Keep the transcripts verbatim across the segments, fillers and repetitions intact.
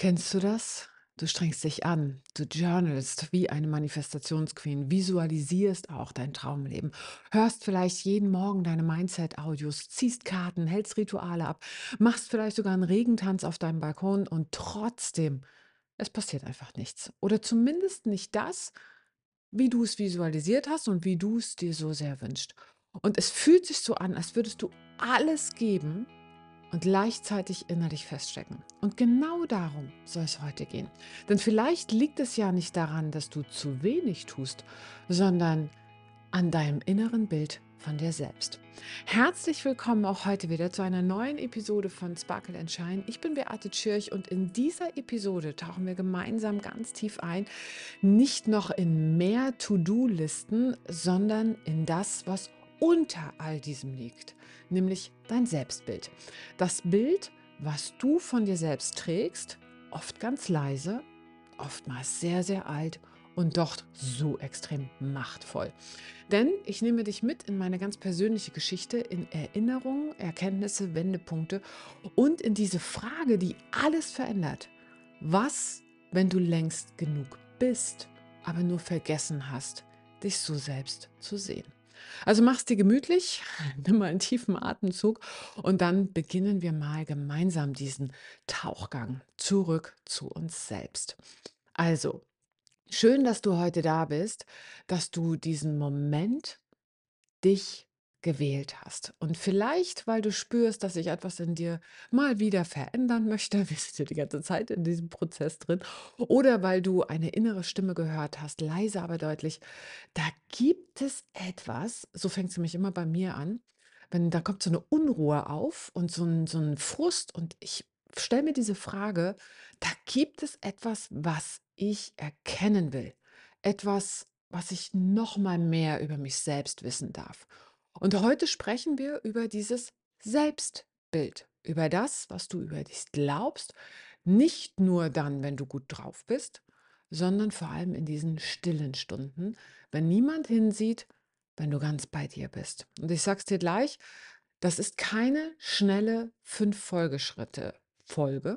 Kennst du das? Du strengst dich an, du journalst wie eine Manifestationsqueen, visualisierst auch dein Traumleben, hörst vielleicht jeden Morgen deine Mindset-Audios, ziehst Karten, hältst Rituale ab, machst vielleicht sogar einen Regentanz auf deinem Balkon und trotzdem, es passiert einfach nichts. Oder zumindest nicht das, wie du es visualisiert hast und wie du es dir so sehr wünschst. Und es fühlt sich so an, als würdest du alles geben, und gleichzeitig innerlich feststecken. Und genau darum soll es heute gehen. Denn vielleicht liegt es ja nicht daran, dass du zu wenig tust, sondern an deinem inneren Bild von dir selbst. Herzlich willkommen auch heute wieder zu einer neuen Episode von Sparkle and Shine. Ich bin Beate Tschirch und in dieser Episode tauchen wir gemeinsam ganz tief ein, nicht noch in mehr To-Do-Listen, sondern in das, was unter all diesem liegt, nämlich dein Selbstbild. Das Bild, was du von dir selbst trägst, oft ganz leise, oftmals sehr, sehr alt und doch so extrem machtvoll. Denn ich nehme dich mit in meine ganz persönliche Geschichte, in Erinnerungen, Erkenntnisse, Wendepunkte und in diese Frage, die alles verändert. Was, wenn du längst genug bist, aber nur vergessen hast, dich so selbst zu sehen? Also mach's dir gemütlich, nimm mal einen tiefen Atemzug und dann beginnen wir mal gemeinsam diesen Tauchgang zurück zu uns selbst. Also, schön, dass du heute da bist, dass du diesen Moment dich gewählt hast. Und vielleicht, weil du spürst, dass sich etwas in dir mal wieder verändern möchte, wir sind ja die ganze Zeit in diesem Prozess drin, oder weil du eine innere Stimme gehört hast, leise aber deutlich, da gibt es etwas, so fängt es nämlich immer bei mir an, wenn da kommt so eine Unruhe auf und so ein, so ein Frust und ich stelle mir diese Frage, da gibt es etwas, was ich erkennen will. Etwas, was ich noch mal mehr über mich selbst wissen darf. Und heute sprechen wir über dieses Selbstbild, über das, was du über dich glaubst, nicht nur dann, wenn du gut drauf bist, sondern vor allem in diesen stillen Stunden, wenn niemand hinsieht, wenn du ganz bei dir bist. Und ich sag's dir gleich, das ist keine schnelle fünf Folgeschritte Folge,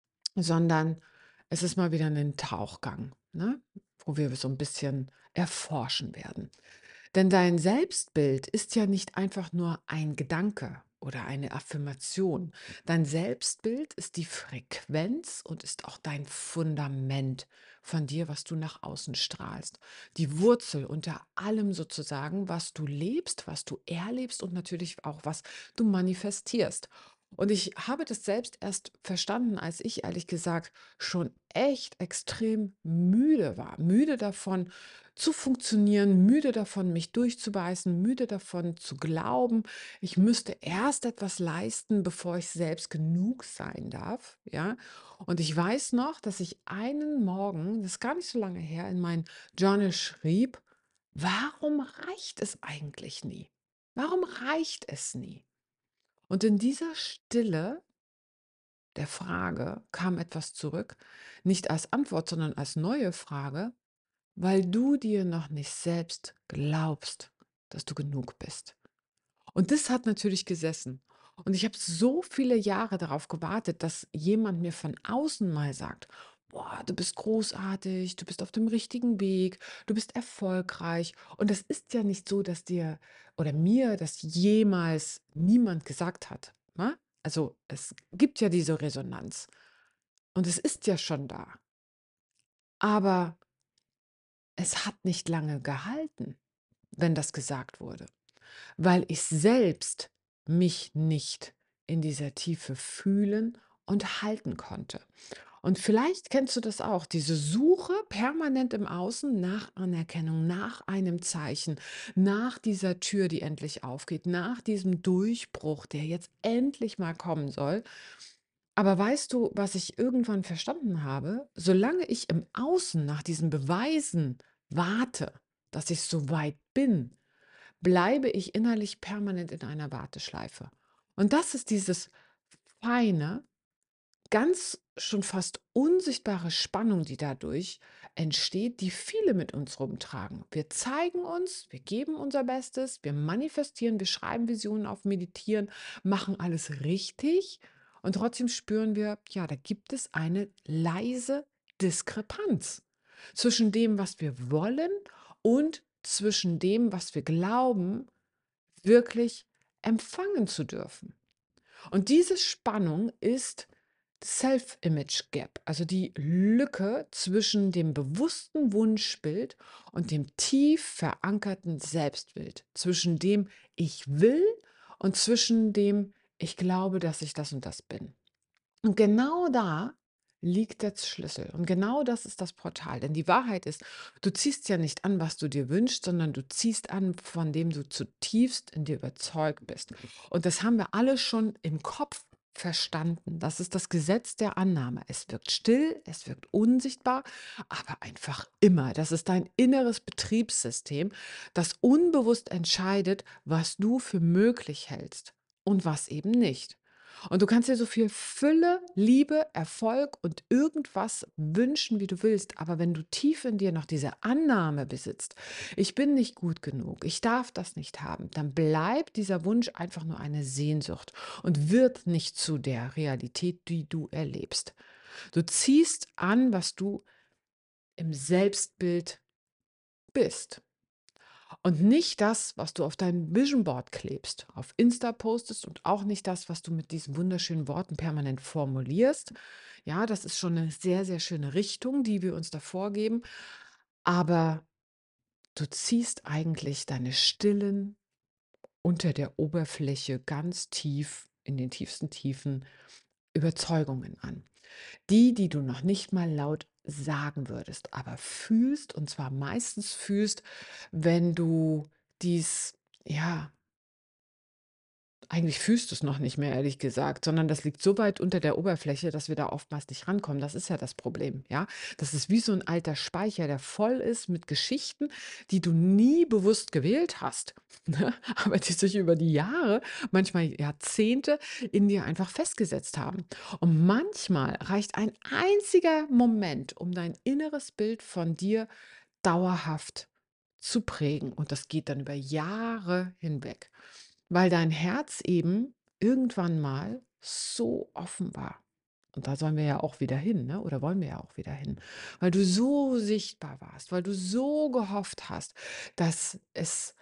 sondern es ist mal wieder ein Tauchgang, ne, wo wir so ein bisschen erforschen werden. Denn dein Selbstbild ist ja nicht einfach nur ein Gedanke oder eine Affirmation. Dein Selbstbild ist die Frequenz und ist auch dein Fundament von dir, was du nach außen strahlst. Die Wurzel unter allem sozusagen, was du lebst, was du erlebst und natürlich auch, was du manifestierst. Und ich habe das selbst erst verstanden, als ich ehrlich gesagt schon echt extrem müde war. Müde davon zu funktionieren, müde davon, mich durchzubeißen, müde davon zu glauben, ich müsste erst etwas leisten, bevor ich selbst genug sein darf. Ja? Und ich weiß noch, dass ich einen Morgen, das ist gar nicht so lange her, in mein Journal schrieb, warum reicht es eigentlich nie? Warum reicht es nie? Und in dieser Stille der Frage kam etwas zurück, nicht als Antwort, sondern als neue Frage, weil du dir noch nicht selbst glaubst, dass du genug bist. Und das hat natürlich gesessen. Und ich habe so viele Jahre darauf gewartet, dass jemand mir von außen mal sagt, boah, du bist großartig, du bist auf dem richtigen Weg, du bist erfolgreich. Und es ist ja nicht so, dass dir oder mir das jemals niemand gesagt hat. Ne? Also es gibt ja diese Resonanz und es ist ja schon da. Aber es hat nicht lange gehalten, wenn das gesagt wurde, weil ich selbst mich nicht in dieser Tiefe fühlen und halten konnte. Und vielleicht kennst du das auch, diese Suche permanent im Außen nach Anerkennung, nach einem Zeichen, nach dieser Tür, die endlich aufgeht, nach diesem Durchbruch, der jetzt endlich mal kommen soll. Aber weißt du, was ich irgendwann verstanden habe? Solange ich im Außen nach diesen Beweisen warte, dass ich so weit bin, bleibe ich innerlich permanent in einer Warteschleife. Und das ist dieses feine, ganz schon fast unsichtbare Spannung, die dadurch entsteht, die viele mit uns rumtragen. Wir zeigen uns, wir geben unser Bestes, wir manifestieren, wir schreiben Visionen auf, meditieren, machen alles richtig. Und trotzdem spüren wir, ja, da gibt es eine leise Diskrepanz zwischen dem, was wir wollen und zwischen dem, was wir glauben, wirklich empfangen zu dürfen. Und diese Spannung ist Self-Image Gap, also die Lücke zwischen dem bewussten Wunschbild und dem tief verankerten Selbstbild, zwischen dem ich will und zwischen dem ich glaube, dass ich das und das bin. Und genau da liegt der Schlüssel. Und genau das ist das Portal. Denn die Wahrheit ist, du ziehst ja nicht an, was du dir wünschst, sondern du ziehst an, von dem du zutiefst in dir überzeugt bist. Und das haben wir alle schon im Kopf verstanden. Das ist das Gesetz der Annahme. Es wirkt still, es wirkt unsichtbar, aber einfach immer. Das ist dein inneres Betriebssystem, das unbewusst entscheidet, was du für möglich hältst und was eben nicht. Und du kannst dir so viel Fülle, Liebe, Erfolg und irgendwas wünschen, wie du willst. Aber wenn du tief in dir noch diese Annahme besitzt, ich bin nicht gut genug, ich darf das nicht haben, dann bleibt dieser Wunsch einfach nur eine Sehnsucht und wird nicht zu der Realität, die du erlebst. Du ziehst an, was du im Selbstbild bist. Und nicht das, was du auf dein Vision Board klebst, auf Insta postest und auch nicht das, was du mit diesen wunderschönen Worten permanent formulierst. Ja, das ist schon eine sehr, sehr schöne Richtung, die wir uns da vorgeben. Aber du ziehst eigentlich deine stillen, unter der Oberfläche ganz tief in den tiefsten Tiefen Überzeugungen an. Die, die du noch nicht mal laut sagen würdest, aber fühlst, und zwar meistens fühlst, wenn du dies, ja, eigentlich fühlst du es noch nicht mehr, ehrlich gesagt, sondern das liegt so weit unter der Oberfläche, dass wir da oftmals nicht rankommen. Das ist ja das Problem, ja? Das ist wie so ein alter Speicher, der voll ist mit Geschichten, die du nie bewusst gewählt hast, ne, aber die sich über die Jahre, manchmal Jahrzehnte in dir einfach festgesetzt haben. Und manchmal reicht ein einziger Moment, um dein inneres Bild von dir dauerhaft zu prägen. Und das geht dann über Jahre hinweg, weil dein Herz eben irgendwann mal so offen war. Und da sollen wir ja auch wieder hin, ne? Oder wollen wir ja auch wieder hin, weil du so sichtbar warst, weil du so gehofft hast, dass es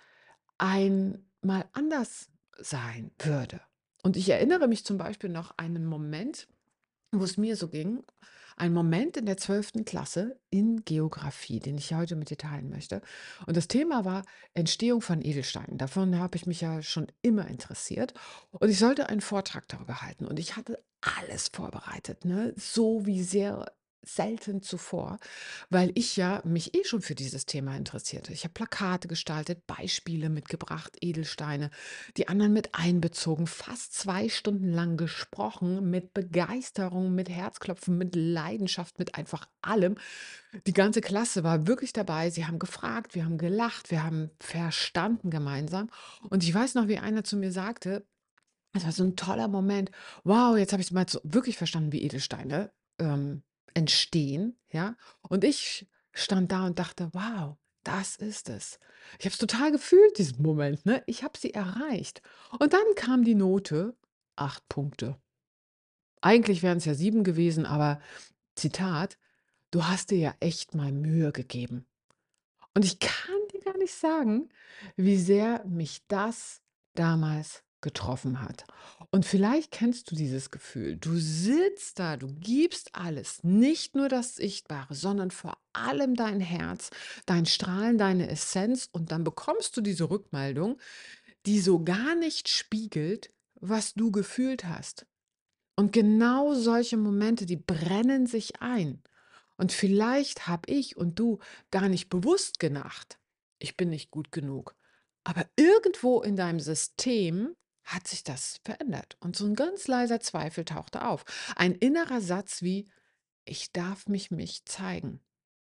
einmal anders sein würde. Und ich erinnere mich zum Beispiel noch einen Moment, wo es mir so ging, ein Moment in der zwölften Klasse in Geografie, den ich heute mit dir teilen möchte. Und das Thema war Entstehung von Edelsteinen. Davon habe ich mich ja schon immer interessiert. Und ich sollte einen Vortrag darüber halten. Und ich hatte alles vorbereitet, ne? So wie sehr selten zuvor, weil ich ja mich eh schon für dieses Thema interessierte. Ich habe Plakate gestaltet, Beispiele mitgebracht, Edelsteine, die anderen mit einbezogen, fast zwei Stunden lang gesprochen, mit Begeisterung, mit Herzklopfen, mit Leidenschaft, mit einfach allem. Die ganze Klasse war wirklich dabei. Sie haben gefragt, wir haben gelacht, wir haben verstanden gemeinsam. Und ich weiß noch, wie einer zu mir sagte, es war so ein toller Moment. Wow, jetzt habe ich mal so wirklich verstanden, wie Edelsteine, ähm, entstehen, ja? Und ich stand da und dachte: „Wow, das ist es.“ Ich habe es total gefühlt, diesen Moment, ne? Ich habe sie erreicht. Und dann kam die Note, acht Punkte. Eigentlich wären es ja sieben gewesen, aber Zitat: „Du hast dir ja echt mal Mühe gegeben.“ Und ich kann dir gar nicht sagen, wie sehr mich das damals getroffen hat. Und vielleicht kennst du dieses Gefühl. Du sitzt da, du gibst alles, nicht nur das Sichtbare, sondern vor allem dein Herz, dein Strahlen, deine Essenz. Und dann bekommst du diese Rückmeldung, die so gar nicht spiegelt, was du gefühlt hast. Und genau solche Momente, die brennen sich ein. Und vielleicht habe ich und du gar nicht bewusst gedacht, ich bin nicht gut genug. Aber irgendwo in deinem System hat sich das verändert. Und so ein ganz leiser Zweifel tauchte auf. Ein innerer Satz wie, ich darf mich mich zeigen.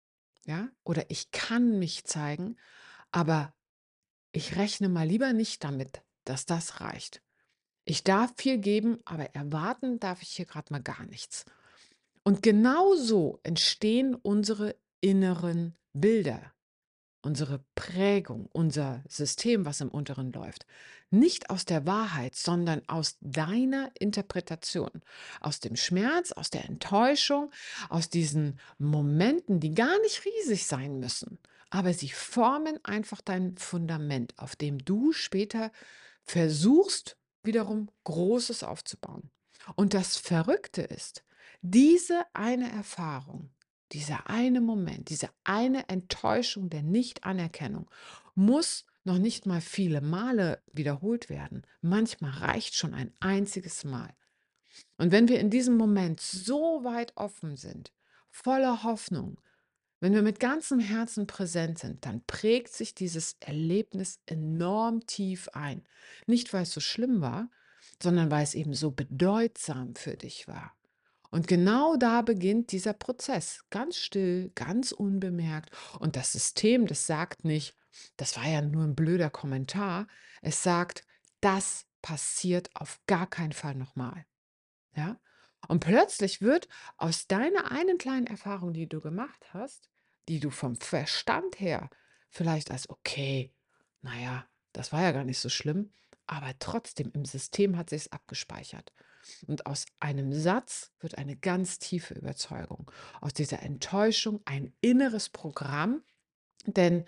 Ja? Oder ich kann mich zeigen, aber ich rechne mal lieber nicht damit, dass das reicht. Ich darf viel geben, aber erwarten darf ich hier gerade mal gar nichts. Und genau so entstehen unsere inneren Bilder. unsere Prägung, unser System, was im Unteren läuft, nicht aus der Wahrheit, sondern aus deiner Interpretation, aus dem Schmerz, aus der Enttäuschung, aus diesen Momenten, die gar nicht riesig sein müssen, aber sie formen einfach dein Fundament, auf dem du später versuchst, wiederum Großes aufzubauen. Und das Verrückte ist, diese eine Erfahrung, dieser eine Moment, diese eine Enttäuschung der Nichtanerkennung muss noch nicht mal viele Male wiederholt werden. Manchmal reicht schon ein einziges Mal. Und wenn wir in diesem Moment so weit offen sind, voller Hoffnung, wenn wir mit ganzem Herzen präsent sind, dann prägt sich dieses Erlebnis enorm tief ein. Nicht, weil es so schlimm war, sondern weil es eben so bedeutsam für dich war. Und genau da beginnt dieser Prozess. Ganz still, ganz unbemerkt. Und das System, das sagt nicht, das war ja nur ein blöder Kommentar. Es sagt, das passiert auf gar keinen Fall nochmal. Ja? Und plötzlich wird aus deiner einen kleinen Erfahrung, die du gemacht hast, die du vom Verstand her vielleicht als okay, naja, das war ja gar nicht so schlimm, aber trotzdem im System hat sich es abgespeichert. Und aus einem Satz wird eine ganz tiefe Überzeugung. Aus dieser Enttäuschung ein inneres Programm, denn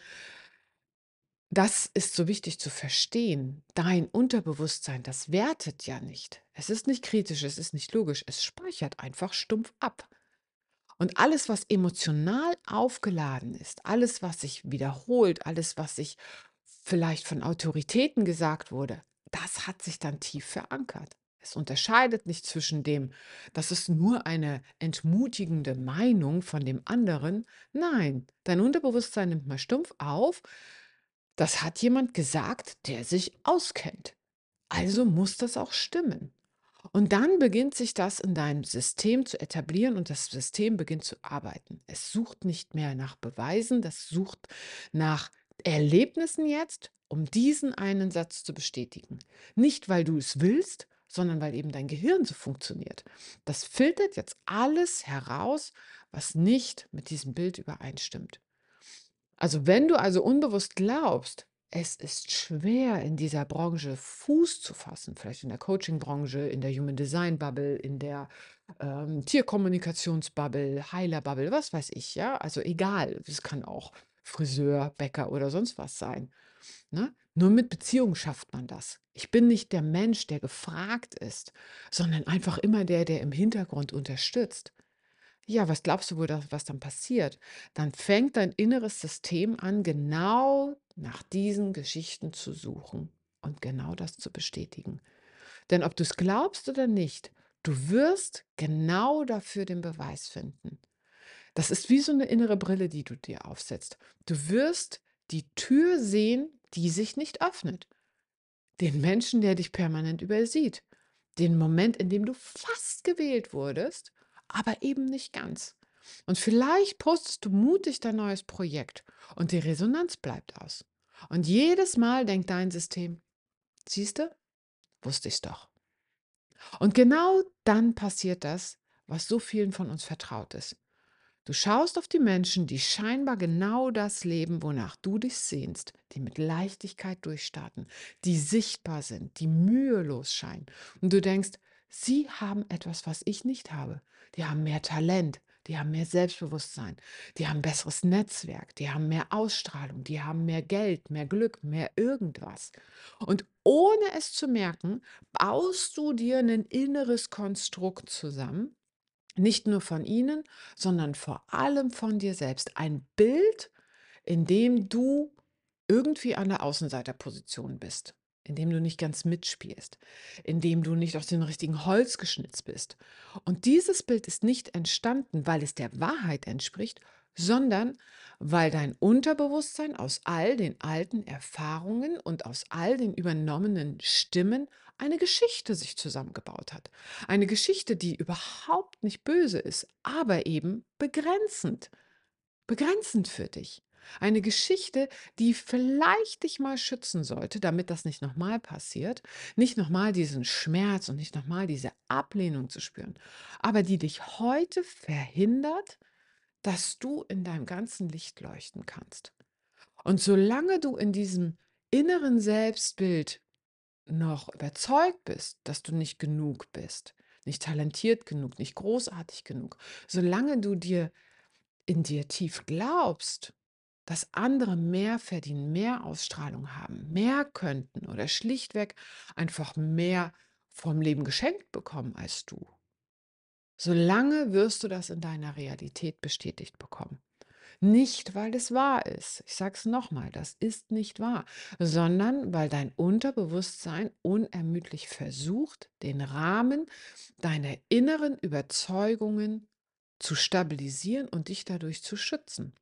das ist so wichtig zu verstehen. Dein Unterbewusstsein, das wertet ja nicht. Es ist nicht kritisch, es ist nicht logisch, es speichert einfach stumpf ab. Und alles, was emotional aufgeladen ist, alles, was sich wiederholt, alles, was sich vielleicht von Autoritäten gesagt wurde, das hat sich dann tief verankert. Es unterscheidet nicht zwischen dem, das ist nur eine entmutigende Meinung von dem anderen. Nein, dein Unterbewusstsein nimmt mal stumpf auf, das hat jemand gesagt, der sich auskennt. Also muss das auch stimmen. Und dann beginnt sich das in deinem System zu etablieren und das System beginnt zu arbeiten. Es sucht nicht mehr nach Beweisen, das sucht nach Erlebnissen jetzt, um diesen einen Satz zu bestätigen. Nicht, weil du es willst, sondern weil eben dein Gehirn so funktioniert. Das filtert jetzt alles heraus, was nicht mit diesem Bild übereinstimmt. Also wenn du also unbewusst glaubst, es ist schwer in dieser Branche Fuß zu fassen, vielleicht in der Coaching-Branche, in der Human Design Bubble, in der ähm, Tierkommunikationsbubble, Heiler-Bubble, was weiß ich, ja, also egal, es kann auch Friseur, Bäcker oder sonst was sein. Ne? Nur mit Beziehung schafft man das. Ich bin nicht der Mensch, der gefragt ist, sondern einfach immer der, der im Hintergrund unterstützt. Ja, was glaubst du wohl, da was dann passiert? Dann fängt dein inneres System an, genau nach diesen Geschichten zu suchen und genau das zu bestätigen. Denn ob du es glaubst oder nicht, du wirst genau dafür den Beweis finden. Das ist wie so eine innere Brille, die du dir aufsetzt. Du wirst die Tür sehen, die sich nicht öffnet. Den Menschen, der dich permanent übersieht. Den Moment, in dem du fast gewählt wurdest, aber eben nicht ganz. Und vielleicht postest du mutig dein neues Projekt und die Resonanz bleibt aus. Und jedes Mal denkt dein System, siehste, wusste ich's doch. Und genau dann passiert das, was so vielen von uns vertraut ist. Du schaust auf die Menschen, die scheinbar genau das leben, wonach du dich sehnst, die mit Leichtigkeit durchstarten, die sichtbar sind, die mühelos scheinen. Und du denkst, sie haben etwas, was ich nicht habe. Die haben mehr Talent, die haben mehr Selbstbewusstsein, die haben ein besseres Netzwerk, die haben mehr Ausstrahlung, die haben mehr Geld, mehr Glück, mehr irgendwas. Und ohne es zu merken, baust du dir ein inneres Konstrukt zusammen, nicht nur von ihnen, sondern vor allem von dir selbst. Ein Bild, in dem du irgendwie an der Außenseiterposition bist, in dem du nicht ganz mitspielst, in dem du nicht aus dem richtigen Holz geschnitzt bist. Und dieses Bild ist nicht entstanden, weil es der Wahrheit entspricht, sondern weil dein Unterbewusstsein aus all den alten Erfahrungen und aus all den übernommenen Stimmen eine Geschichte sich zusammengebaut hat. Eine Geschichte, die überhaupt nicht böse ist, aber eben begrenzend. Begrenzend für dich. Eine Geschichte, die vielleicht dich mal schützen sollte, damit das nicht nochmal passiert, nicht nochmal diesen Schmerz und nicht nochmal diese Ablehnung zu spüren, aber die dich heute verhindert, dass du in deinem ganzen Licht leuchten kannst. Und solange du in diesem inneren Selbstbild noch überzeugt bist, dass du nicht genug bist, nicht talentiert genug, nicht großartig genug, solange du dir in dir tief glaubst, dass andere mehr verdienen, mehr Ausstrahlung haben, mehr könnten oder schlichtweg einfach mehr vom Leben geschenkt bekommen als du, solange wirst du das in deiner Realität bestätigt bekommen. Nicht, weil es wahr ist. Ich sage es nochmal, das ist nicht wahr, sondern weil dein Unterbewusstsein unermüdlich versucht, den Rahmen deiner inneren Überzeugungen zu stabilisieren und dich dadurch zu schützen.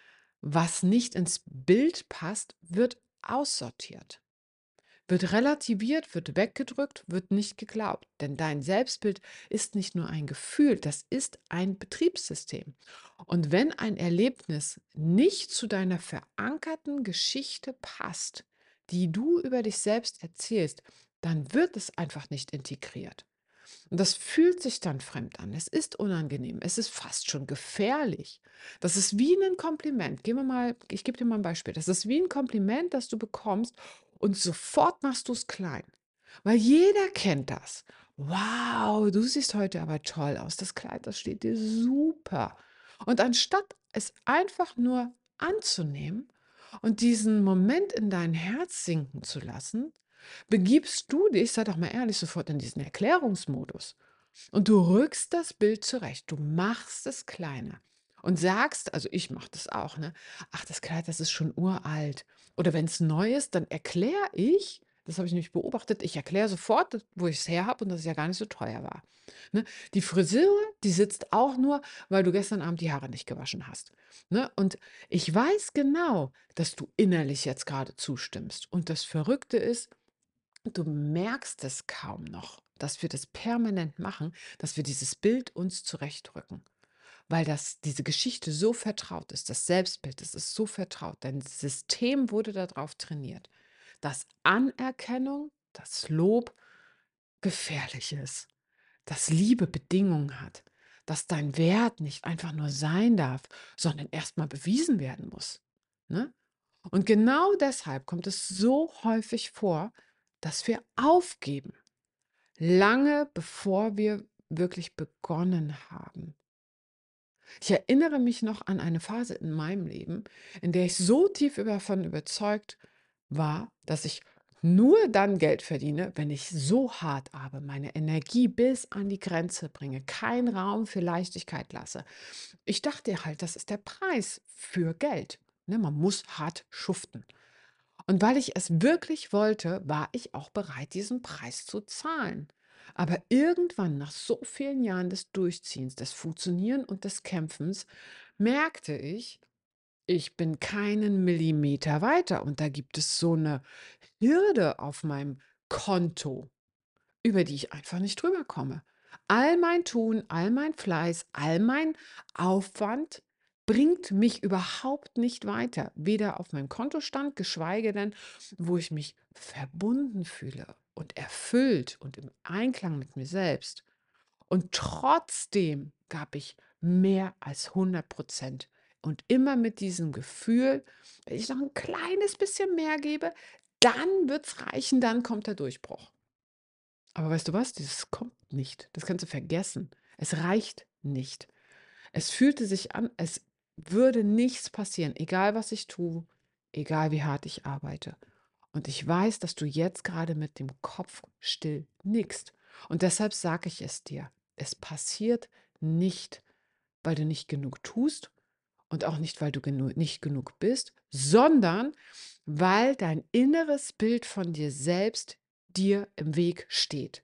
Was nicht ins Bild passt, wird aussortiert, wird relativiert, wird weggedrückt, wird nicht geglaubt. Denn dein Selbstbild ist nicht nur ein Gefühl, das ist ein Betriebssystem. Und wenn ein Erlebnis nicht zu deiner verankerten Geschichte passt, die du über dich selbst erzählst, dann wird es einfach nicht integriert. Und das fühlt sich dann fremd an. Es ist unangenehm. Es ist fast schon gefährlich. Das ist wie ein Kompliment. Gehen wir mal, ich gebe dir mal ein Beispiel. Das ist wie ein Kompliment, das du bekommst und sofort machst du es klein. Weil jeder kennt das. Wow, du siehst heute aber toll aus. Das Kleid, das steht dir super. Und anstatt es einfach nur anzunehmen und diesen Moment in dein Herz sinken zu lassen, begibst du dich, sei doch mal ehrlich, sofort in diesen Erklärungsmodus. Und du rückst das Bild zurecht. Du machst es kleiner und sagst, also ich mache das auch, ne? Ach, das Kleid, das ist schon uralt. Oder wenn es neu ist, dann erkläre ich, das habe ich nämlich beobachtet, ich erkläre sofort, wo ich es her habe und dass es ja gar nicht so teuer war. Ne? Die Frisur, die sitzt auch nur, weil du gestern Abend die Haare nicht gewaschen hast. Ne? Und ich weiß genau, dass du innerlich jetzt gerade zustimmst. Und das Verrückte ist, du merkst es kaum noch, dass wir das permanent machen, dass wir dieses Bild uns zurechtrücken, weil das diese Geschichte so vertraut ist, das Selbstbild, das ist so vertraut, dein System wurde darauf trainiert, dass Anerkennung, das Lob gefährlich ist, dass Liebe Bedingungen hat, dass dein Wert nicht einfach nur sein darf, sondern erst mal bewiesen werden muss, ne? Und genau deshalb kommt es so häufig vor, dass wir aufgeben, lange bevor wir wirklich begonnen haben. Ich erinnere mich noch an eine Phase in meinem Leben, in der ich so tief davon überzeugt war, dass ich nur dann Geld verdiene, wenn ich so hart arbeite, meine Energie bis an die Grenze bringe, keinen Raum für Leichtigkeit lasse. Ich dachte halt, das ist der Preis für Geld. Ne, man muss hart schuften. Und weil ich es wirklich wollte, war ich auch bereit, diesen Preis zu zahlen. Aber irgendwann, nach so vielen Jahren des Durchziehens, des Funktionieren und des Kämpfens, merkte ich, ich bin keinen Millimeter weiter. Und da gibt es so eine Hürde auf meinem Konto, über die ich einfach nicht drüber komme. All mein Tun, all mein Fleiß, all mein Aufwand bringt mich überhaupt nicht weiter. Weder auf meinem Kontostand, geschweige denn, wo ich mich verbunden fühle und erfüllt und im Einklang mit mir selbst. Und trotzdem gab ich mehr als hundert Prozent. Und immer mit diesem Gefühl, wenn ich noch ein kleines bisschen mehr gebe, dann wird es reichen, dann kommt der Durchbruch. Aber weißt du was? Dieses kommt nicht. Das kannst du vergessen. Es reicht nicht. Es fühlte sich an, als würde nichts passieren, egal was ich tue, egal wie hart ich arbeite. Und ich weiß, dass du jetzt gerade mit dem Kopf still nickst. Und deshalb sage ich es dir. Es passiert nicht, weil du nicht genug tust und auch nicht, weil du genu nicht genug bist, sondern weil dein inneres Bild von dir selbst dir im Weg steht.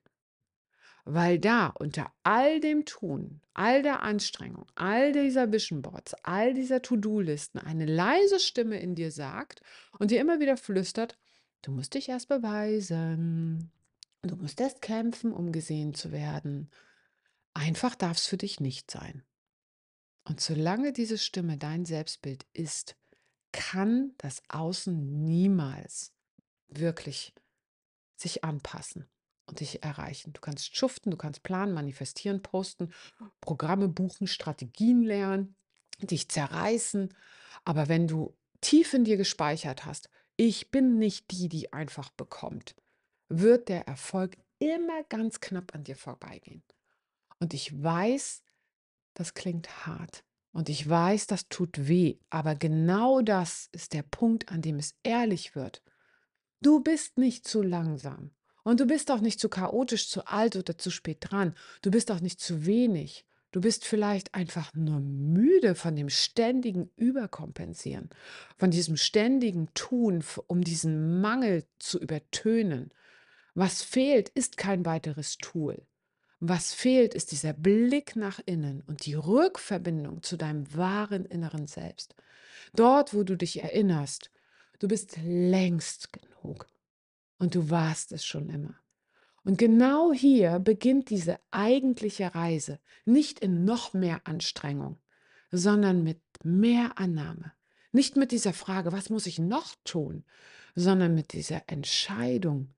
Weil da unter all dem Tun, all der Anstrengung, all dieser Vision Boards, all dieser To-Do-Listen eine leise Stimme in dir sagt und dir immer wieder flüstert, du musst dich erst beweisen, du musst erst kämpfen, um gesehen zu werden. Einfach darf es für dich nicht sein. Und solange diese Stimme dein Selbstbild ist, kann das Außen niemals wirklich sich anpassen und dich erreichen. Du kannst schuften, du kannst planen, manifestieren, posten, Programme buchen, Strategien lernen, dich zerreißen. Aber wenn du tief in dir gespeichert hast, ich bin nicht die, die einfach bekommt, wird der Erfolg immer ganz knapp an dir vorbeigehen. Und ich weiß, das klingt hart. Und ich weiß, das tut weh. Aber genau das ist der Punkt, an dem es ehrlich wird. Du bist nicht zu langsam. Und du bist auch nicht zu chaotisch, zu alt oder zu spät dran. Du bist auch nicht zu wenig. Du bist vielleicht einfach nur müde von dem ständigen Überkompensieren, von diesem ständigen Tun, f- um diesen Mangel zu übertönen. Was fehlt, ist kein weiteres Tool. Was fehlt, ist dieser Blick nach innen und die Rückverbindung zu deinem wahren inneren Selbst. Dort, wo du dich erinnerst, du bist längst genug und du warst es schon immer. Und genau hier beginnt diese eigentliche Reise, nicht in noch mehr Anstrengung, sondern mit mehr Annahme. Nicht mit dieser Frage, was muss ich noch tun, sondern mit dieser Entscheidung,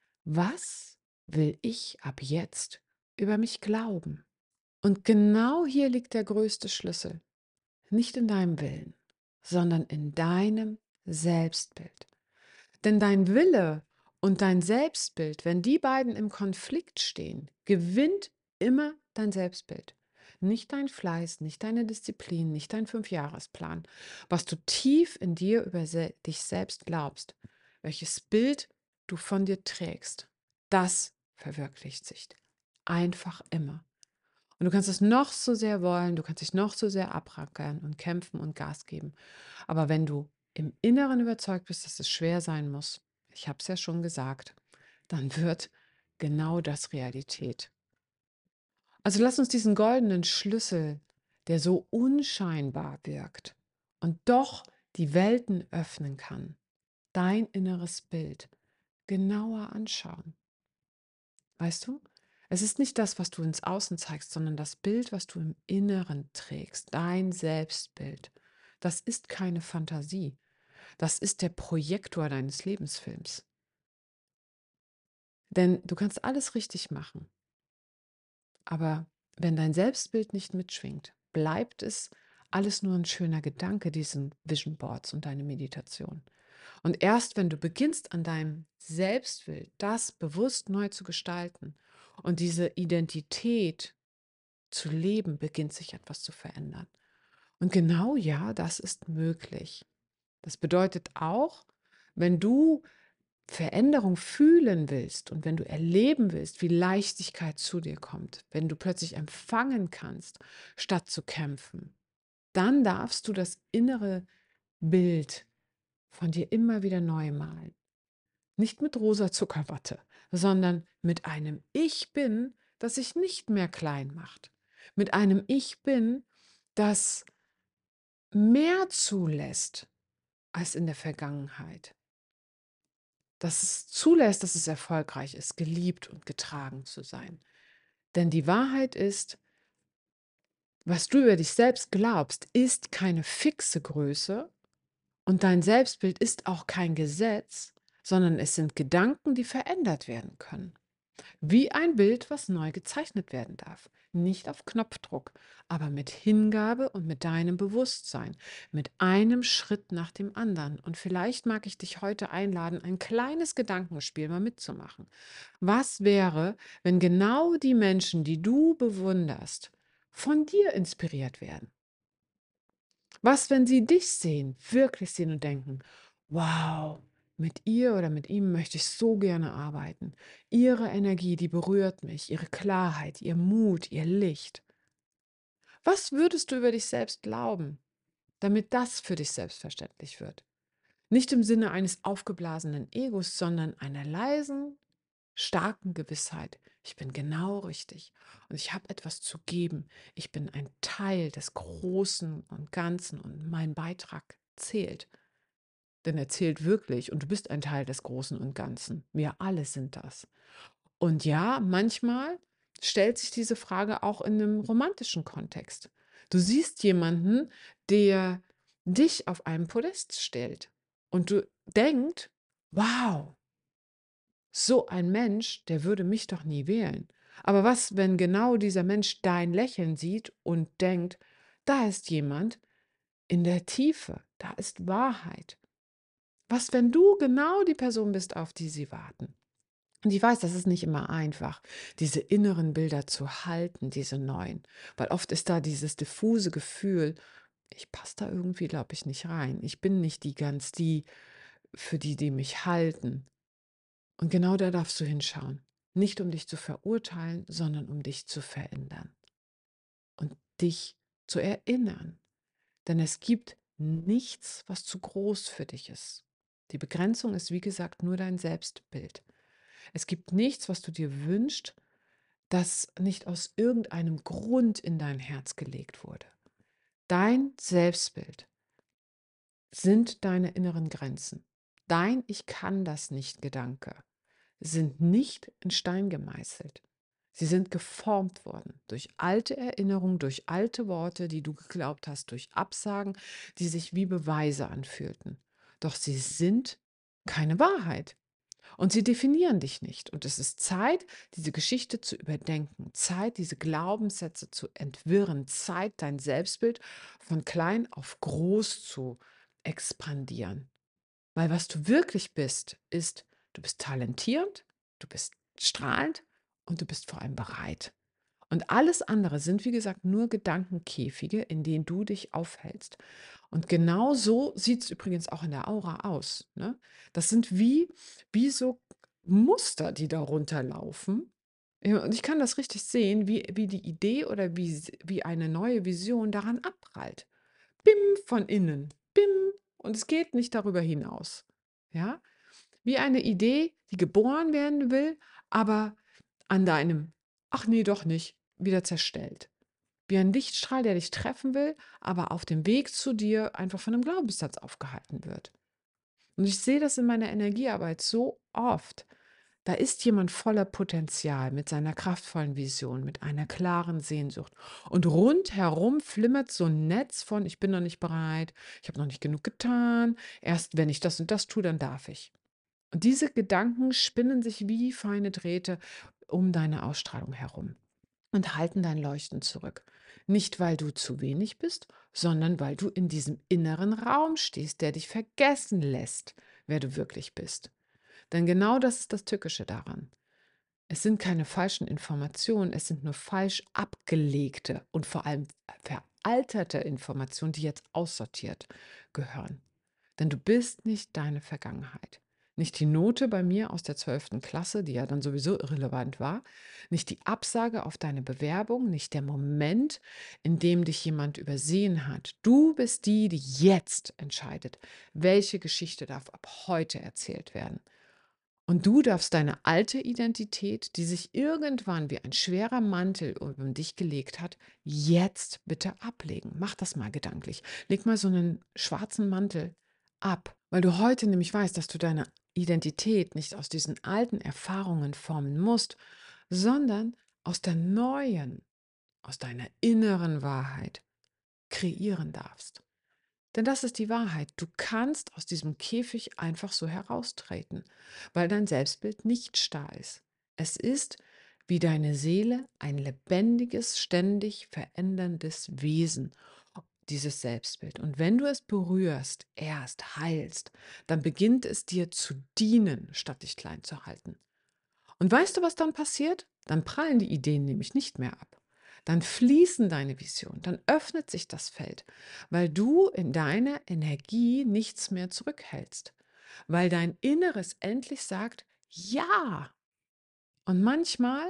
was will ich ab jetzt über mich glauben? Und genau hier liegt der größte Schlüssel. Nicht in deinem Willen, sondern in deinem Selbstbild. Denn dein Wille und dein Selbstbild, wenn die beiden im Konflikt stehen, gewinnt immer dein Selbstbild. Nicht dein Fleiß, nicht deine Disziplin, nicht dein Fünfjahresplan. Was du tief in dir über se dich selbst glaubst, welches Bild du von dir trägst, das verwirklicht sich einfach immer. Und du kannst es noch so sehr wollen, du kannst dich noch so sehr abrackern und kämpfen und Gas geben. Aber wenn du im Inneren überzeugt bist, dass es schwer sein muss, ich habe es ja schon gesagt, dann wird genau das Realität. Also lass uns diesen goldenen Schlüssel, der so unscheinbar wirkt und doch die Welten öffnen kann, dein inneres Bild genauer anschauen. Weißt du? Es ist nicht das, was du ins Außen zeigst, sondern das Bild, was du im Inneren trägst, dein Selbstbild. Das ist keine Fantasie. Das ist der Projektor deines Lebensfilms. Denn du kannst alles richtig machen. Aber wenn dein Selbstbild nicht mitschwingt, bleibt es alles nur ein schöner Gedanke, diesen Vision Boards und deine Meditation. Und erst wenn du beginnst, an deinem Selbstbild das bewusst neu zu gestalten und diese Identität zu leben, beginnt sich etwas zu verändern. Und genau ja, das ist möglich. Das bedeutet auch, wenn du Veränderung fühlen willst und wenn du erleben willst, wie Leichtigkeit zu dir kommt, wenn du plötzlich empfangen kannst, statt zu kämpfen, dann darfst du das innere Bild von dir immer wieder neu malen. Nicht mit rosa Zuckerwatte, sondern mit einem Ich bin, das sich nicht mehr klein macht. Mit einem Ich bin, das mehr zulässt als in der Vergangenheit. Das es zulässt, dass es erfolgreich ist, geliebt und getragen zu sein. Denn die Wahrheit ist, was du über dich selbst glaubst, ist keine fixe Größe und dein Selbstbild ist auch kein Gesetz, sondern es sind Gedanken, die verändert werden können. Wie ein Bild, was neu gezeichnet werden darf. Nicht auf Knopfdruck, aber mit Hingabe und mit deinem Bewusstsein. Mit einem Schritt nach dem anderen. Und vielleicht mag ich dich heute einladen, ein kleines Gedankenspiel mal mitzumachen. Was wäre, wenn genau die Menschen, die du bewunderst, von dir inspiriert werden? Was, wenn sie dich sehen, wirklich sehen und denken, wow, mit ihr oder mit ihm möchte ich so gerne arbeiten. Ihre Energie, die berührt mich, ihre Klarheit, ihr Mut, ihr Licht. Was würdest du über dich selbst glauben, damit das für dich selbstverständlich wird? Nicht im Sinne eines aufgeblasenen Egos, sondern einer leisen, starken Gewissheit. Ich bin genau richtig und ich habe etwas zu geben. Ich bin ein Teil des Großen und Ganzen und mein Beitrag zählt. Denn er zählt wirklich und du bist ein Teil des Großen und Ganzen. Wir alle sind das. Und ja, manchmal stellt sich diese Frage auch in einem romantischen Kontext. Du siehst jemanden, der dich auf einem Podest stellt und du denkst, wow, so ein Mensch, der würde mich doch nie wählen. Aber was, wenn genau dieser Mensch dein Lächeln sieht und denkt, da ist jemand in der Tiefe, Da ist Wahrheit. Was, wenn du genau die Person bist, auf die sie warten? Und ich weiß, das ist nicht immer einfach, diese inneren Bilder zu halten, diese neuen, weil oft ist da dieses diffuse Gefühl, ich passe da irgendwie, glaube ich, nicht rein. Ich bin nicht die ganz die, für die, die mich halten. Und genau da darfst du hinschauen. Nicht um dich zu verurteilen, sondern um dich zu verändern und dich zu erinnern. Denn es gibt nichts, was zu groß für dich ist. Die Begrenzung ist, wie gesagt, nur dein Selbstbild. Es gibt nichts, was du dir wünschst, das nicht aus irgendeinem Grund in dein Herz gelegt wurde. Dein Selbstbild sind deine inneren Grenzen. Dein Ich kann das nicht Gedanke sind nicht in Stein gemeißelt. Sie sind geformt worden durch alte Erinnerungen, durch alte Worte, die du geglaubt hast, durch Absagen, die sich wie Beweise anfühlten. Doch sie sind keine Wahrheit. Und sie definieren dich nicht. Und es ist Zeit, diese Geschichte zu überdenken, Zeit, diese Glaubenssätze zu entwirren, Zeit, dein Selbstbild von klein auf groß zu expandieren. Weil was du wirklich bist, ist, du bist talentiert, du bist strahlend und du bist vor allem bereit. Und alles andere sind, wie gesagt, nur Gedankenkäfige, in denen du dich aufhältst. Und genau so sieht es übrigens auch in der Aura aus. Ne? Das sind wie, wie so Muster, die da runterlaufen. Ja, und ich kann das richtig sehen, wie, wie die Idee oder wie, s- wie eine neue Vision daran abprallt. Bim von innen. Bim. Und es geht nicht darüber hinaus. Ja? Wie eine Idee, die geboren werden will, aber an deinem, ach nee, doch nicht, wieder zerstellt. Wie ein Lichtstrahl, der dich treffen will, aber auf dem Weg zu dir einfach von einem Glaubenssatz aufgehalten wird. Und ich sehe das in meiner Energiearbeit so oft. Da ist jemand voller Potenzial mit seiner kraftvollen Vision, mit einer klaren Sehnsucht. Und rundherum flimmert so ein Netz von, ich bin noch nicht bereit, ich habe noch nicht genug getan, erst wenn ich das und das tue, dann darf ich. Und diese Gedanken spinnen sich wie feine Drähte um deine Ausstrahlung herum und halten dein Leuchten zurück. Nicht, weil du zu wenig bist, sondern weil du in diesem inneren Raum stehst, der dich vergessen lässt, wer du wirklich bist. Denn genau das ist das Tückische daran. Es sind keine falschen Informationen, es sind nur falsch abgelegte und vor allem veralterte Informationen, die jetzt aussortiert gehören. Denn du bist nicht deine Vergangenheit. Nicht die Note bei mir aus der zwölften Klasse, die ja dann sowieso irrelevant war, nicht die Absage auf deine Bewerbung, nicht der Moment, in dem dich jemand übersehen hat. Du bist die, die jetzt entscheidet, welche Geschichte darf ab heute erzählt werden. Und du darfst deine alte Identität, die sich irgendwann wie ein schwerer Mantel über dich gelegt hat, jetzt bitte ablegen. Mach das mal gedanklich. Leg mal so einen schwarzen Mantel ab, weil du heute nämlich weißt, dass du deine Identität nicht aus diesen alten Erfahrungen formen musst, sondern aus der neuen, aus deiner inneren Wahrheit kreieren darfst. Denn das ist die Wahrheit. Du kannst aus diesem Käfig einfach so heraustreten, weil dein Selbstbild nicht starr ist. Es ist wie deine Seele ein lebendiges, ständig veränderndes Wesen, dieses Selbstbild. Und wenn du es berührst, erst heilst, dann beginnt es dir zu dienen, statt dich klein zu halten. Und weißt du, was dann passiert? Dann prallen die Ideen nämlich nicht mehr ab. Dann fließen deine Visionen, dann öffnet sich das Feld, weil du in deiner Energie nichts mehr zurückhältst, weil dein Inneres endlich sagt, ja. Und manchmal,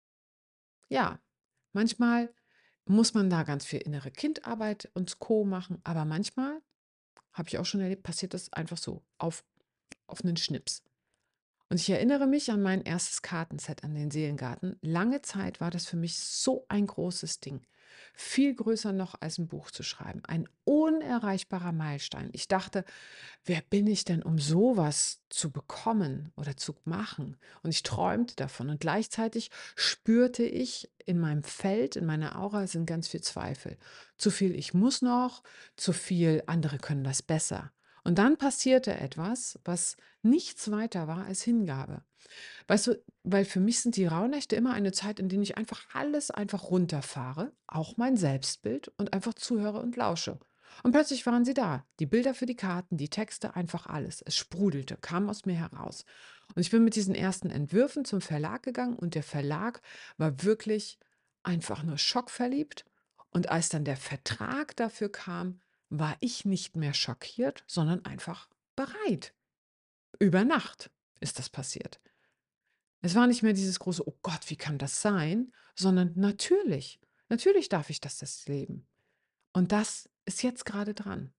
ja, manchmal muss man da ganz viel innere Kindarbeit und Co. machen, aber manchmal, habe ich auch schon erlebt, passiert das einfach so, auf, auf einen Schnips. Und ich erinnere mich an mein erstes Kartenset, an den Seelengarten. Lange Zeit war das für mich so ein großes Ding. Viel größer noch als ein Buch zu schreiben. Ein unerreichbarer Meilenstein. Ich dachte, wer bin ich denn, um sowas zu bekommen oder zu machen? Und ich träumte davon. Und gleichzeitig spürte ich in meinem Feld, in meiner Aura sind ganz viel Zweifel. Zu viel, ich muss noch, zu viel, andere können das besser. Und dann passierte etwas, was nichts weiter war als Hingabe. Weißt du, weil für mich sind die Rauhnächte immer eine Zeit, in der ich einfach alles einfach runterfahre, auch mein Selbstbild und einfach zuhöre und lausche. Und plötzlich waren sie da. Die Bilder für die Karten, die Texte, einfach alles. Es sprudelte, kam aus mir heraus. Und ich bin mit diesen ersten Entwürfen zum Verlag gegangen und der Verlag war wirklich einfach nur schockverliebt. Und als dann der Vertrag dafür kam, war ich nicht mehr schockiert, sondern einfach bereit. Über Nacht ist das passiert. Es war nicht mehr dieses große, oh Gott, wie kann das sein? Sondern natürlich, natürlich darf ich das, das leben. Und das ist jetzt gerade dran.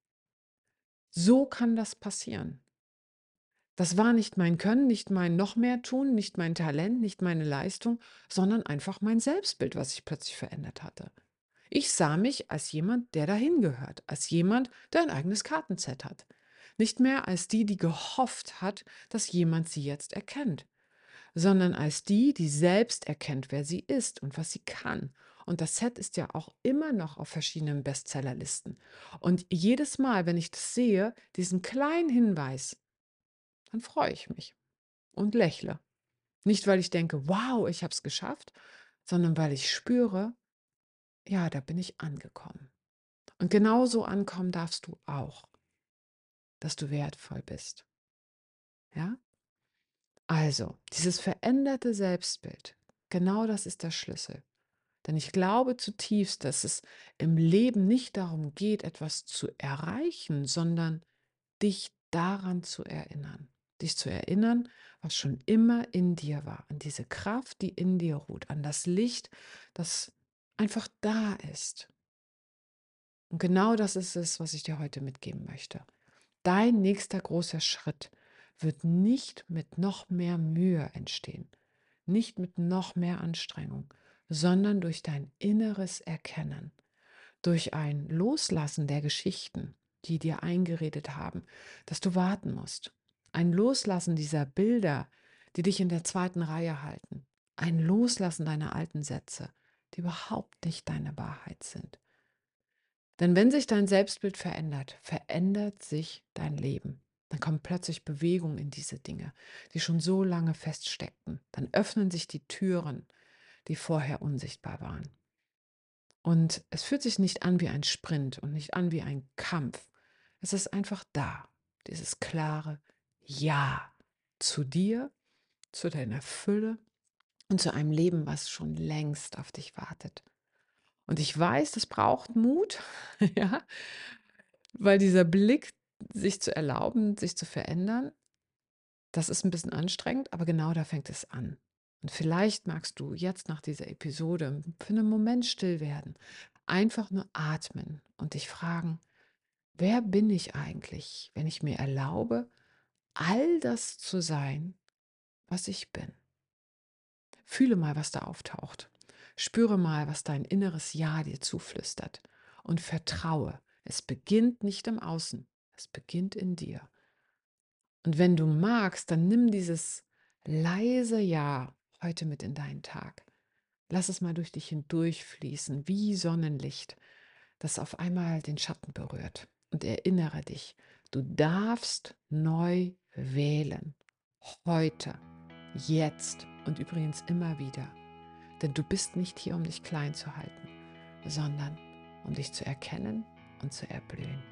So kann das passieren. Das war nicht mein Können, nicht mein noch mehr tun, nicht mein Talent, nicht meine Leistung, sondern einfach mein Selbstbild, was sich plötzlich verändert hatte. Ich sah mich als jemand, der dahin gehört, als jemand, der ein eigenes Kartenset hat. Nicht mehr als die, die gehofft hat, dass jemand sie jetzt erkennt, sondern als die, die selbst erkennt, wer sie ist und was sie kann. Und das Set ist ja auch immer noch auf verschiedenen Bestsellerlisten. Und jedes Mal, wenn ich das sehe, diesen kleinen Hinweis, dann freue ich mich und lächle. Nicht, weil ich denke, wow, ich habe es geschafft, sondern weil ich spüre, ja, da bin ich angekommen. Und genauso ankommen darfst du auch, dass du wertvoll bist. Ja? Also, dieses veränderte Selbstbild, genau das ist der Schlüssel. Denn ich glaube zutiefst, dass es im Leben nicht darum geht, etwas zu erreichen, sondern dich daran zu erinnern. Dich zu erinnern, was schon immer in dir war, an diese Kraft, die in dir ruht, an das Licht, das einfach da ist. Und genau das ist es, was ich dir heute mitgeben möchte. Dein nächster großer Schritt wird nicht mit noch mehr Mühe entstehen, nicht mit noch mehr Anstrengung, sondern durch dein inneres Erkennen, durch ein Loslassen der Geschichten, die dir eingeredet haben, dass du warten musst. Ein Loslassen dieser Bilder, die dich in der zweiten Reihe halten. Ein Loslassen deiner alten Sätze, die überhaupt nicht deine Wahrheit sind. Denn wenn sich dein Selbstbild verändert, verändert sich dein Leben. Dann kommt plötzlich Bewegung in diese Dinge, die schon so lange feststeckten. Dann öffnen sich die Türen, die vorher unsichtbar waren. Und es fühlt sich nicht an wie ein Sprint und nicht an wie ein Kampf. Es ist einfach da, dieses klare Ja zu dir, zu deiner Fülle und zu einem Leben, was schon längst auf dich wartet. Und ich weiß, das braucht Mut, ja, weil dieser Blick, sich zu erlauben, sich zu verändern, das ist ein bisschen anstrengend, aber genau da fängt es an. Und vielleicht magst du jetzt nach dieser Episode für einen Moment still werden, einfach nur atmen und dich fragen: „Wer bin ich eigentlich, wenn ich mir erlaube, all das zu sein, was ich bin?“ Fühle mal, was da auftaucht. Spüre mal, was dein inneres Ja dir zuflüstert und vertraue. Es beginnt nicht im Außen, es beginnt in dir. Und wenn du magst, dann nimm dieses leise Ja heute mit in deinen Tag. Lass es mal durch dich hindurchfließen, wie Sonnenlicht, das auf einmal den Schatten berührt. Und erinnere dich, du darfst neu wählen. Heute, jetzt und übrigens immer wieder. Denn du bist nicht hier, um dich klein zu halten, sondern um dich zu erkennen und zu erblühen.